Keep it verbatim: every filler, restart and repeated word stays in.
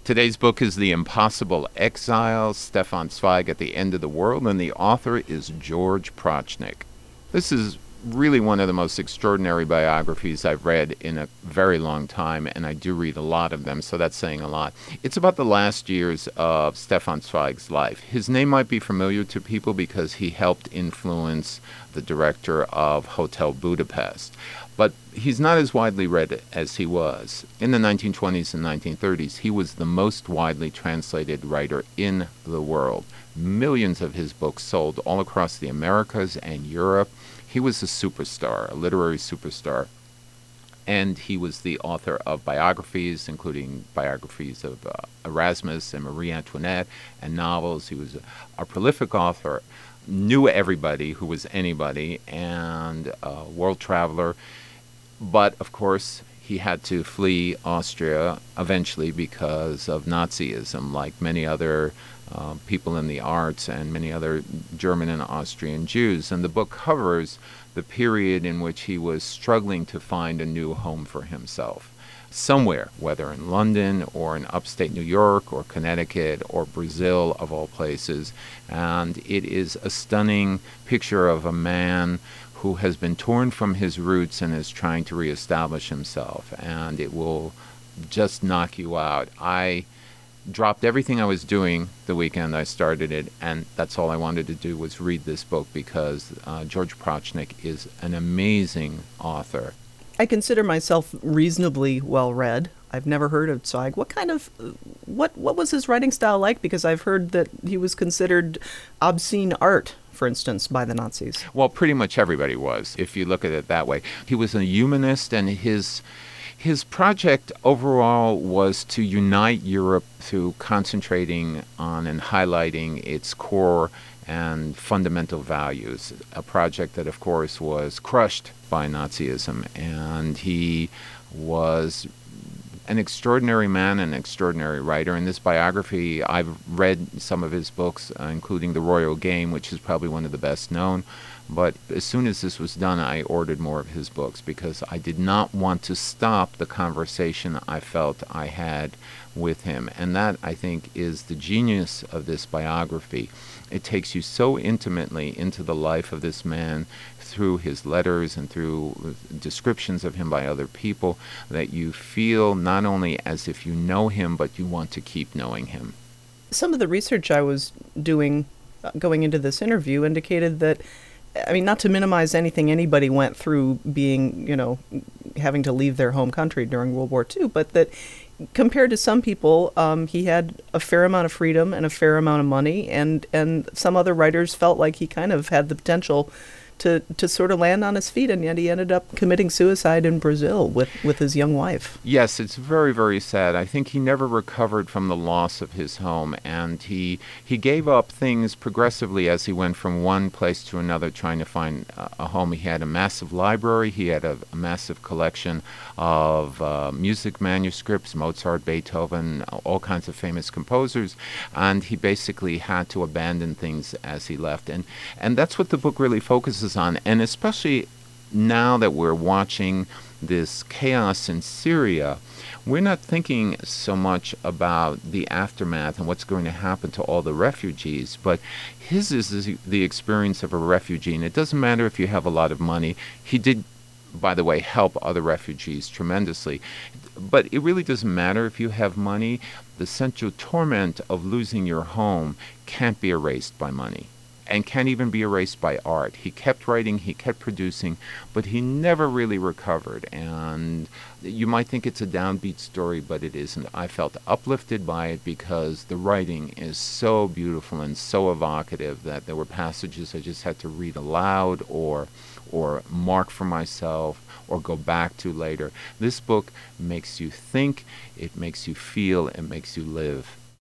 Today's book is The Impossible Exile, Stefan Zweig at the End of the World, and the author is George Prochnik. This is really one of the most extraordinary biographies I've read in a very long time, and I do read a lot of them, so that's saying a lot. It's about the last years of Stefan Zweig's life. His name might be familiar to people because he helped influence the director of Hotel Budapest. But he's not as widely read as he was. In the nineteen twenties and nineteen thirties, he was the most widely translated writer in the world. Millions of his books sold all across the Americas and Europe. He was a superstar, a literary superstar. And he was the author of biographies, including biographies of uh, Erasmus and Marie Antoinette, and novels. He was a, a prolific author, knew everybody who was anybody, and a world traveler. But, of course, he had to flee Austria eventually because of Nazism, like many other uh, people in the arts and many other German and Austrian Jews. And the book covers the period in which he was struggling to find a new home for himself, somewhere, whether in London or in upstate New York or Connecticut or Brazil, of all places. And it is a stunning picture of a man who has been torn from his roots and is trying to reestablish himself, and it will just knock you out. I dropped everything I was doing the weekend I started it, and that's all I wanted to do was read this book because uh, George Prochnik is an amazing author. I consider myself reasonably well read. I've never heard of Zweig. What kind of, what what was his writing style like? Because I've heard that he was considered obscene art, for instance, by the Nazis. Well, pretty much everybody was, if you look at it that way. He was a humanist, and his his project overall was to unite Europe through concentrating on and highlighting its core and fundamental values, a project that, of course, was crushed by Nazism. And he was an extraordinary man, an extraordinary writer. In this biography, I've read some of his books, uh, including The Royal Game, which is probably one of the best known. But as soon as this was done, I ordered more of his books because I did not want to stop the conversation I felt I had with him. And that, I think, is the genius of this biography. It takes you so intimately into the life of this man through his letters and through descriptions of him by other people that you feel not only as if you know him, but you want to keep knowing him. Some of the research I was doing uh, going into this interview indicated that, I mean, not to minimize anything anybody went through being, you know, having to leave their home country during World War Two, but that compared to some people, um, he had a fair amount of freedom and a fair amount of money, and, and some other writers felt like he kind of had the potential to, to sort of land on his feet, and yet he ended up committing suicide in Brazil with, with his young wife. Yes, it's very, very sad. I think he never recovered from the loss of his home, and he he gave up things progressively as he went from one place to another trying to find a, a home. He had a massive library. He had a, a massive collection of uh, music manuscripts, Mozart, Beethoven, all kinds of famous composers, and he basically had to abandon things as he left. And, and that's what the book really focuses on, and especially now that we're watching this chaos in Syria, we're not thinking so much about the aftermath and what's going to happen to all the refugees, but his is the experience of a refugee, and it doesn't matter if you have a lot of money. He did, by the way, help other refugees tremendously, but it really doesn't matter if you have money. The central torment of losing your home can't be erased by money, and can't even be erased by art. He kept writing, he kept producing, but he never really recovered. And you might think it's a downbeat story, but it isn't. I felt uplifted by it because the writing is so beautiful and so evocative that there were passages I just had to read aloud or or mark for myself or go back to later. This book makes you think, it makes you feel, it makes you live.